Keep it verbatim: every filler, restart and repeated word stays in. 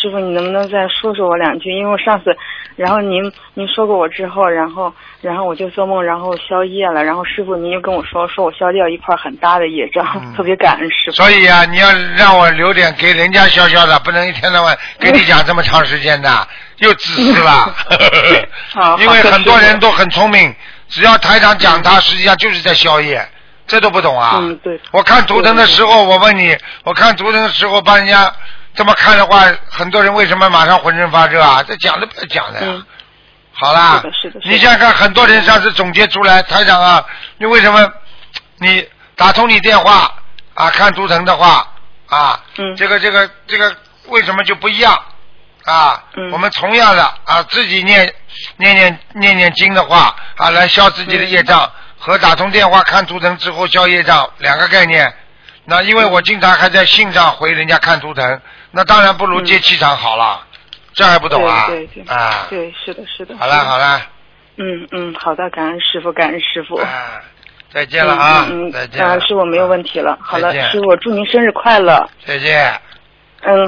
师傅，你能不能再说说我两句？因为我上次，然后您您说过我之后，然后然后我就做梦，然后消业了，然后师傅您又跟我说，说我消掉一块很大的业障，嗯、特别感恩师傅。 所以啊，你要让我留点给人家消消的，不能一天到晚跟你讲这么长时间的，又自私了。因为很多人都很聪明，只要台长讲他，实际上就是在消业。这都不懂啊！ 嗯，对。 我看图腾的时候，我问你，我看图腾的时候，帮人家这么看的话，很多人为什么马上浑身发热啊？这讲都不要讲的呀。 嗯、 好啦， 是的，是的。 你想想看，很多人上次总结出来，台长啊，你为什么你打通你电话啊，看图腾的话啊， 嗯， 这个这个这个为什么就不一样啊？ 嗯， 我们同样的啊，自己念念念念念经的话啊，来消自己的业障。嗯，和打通电话看图腾之后消业障两个概念，那因为我经常还在信上回人家看图腾，那当然不如接气场好了，嗯、这还不懂啊？ 对对对， 啊， 对，是的，是的。 好了好了。 嗯嗯，好的，感恩师傅，感恩师傅。 啊，再见了啊！ 嗯嗯， 再见。 啊，师傅没有问题了。好了， 师傅祝您生日快乐。 再见。 嗯。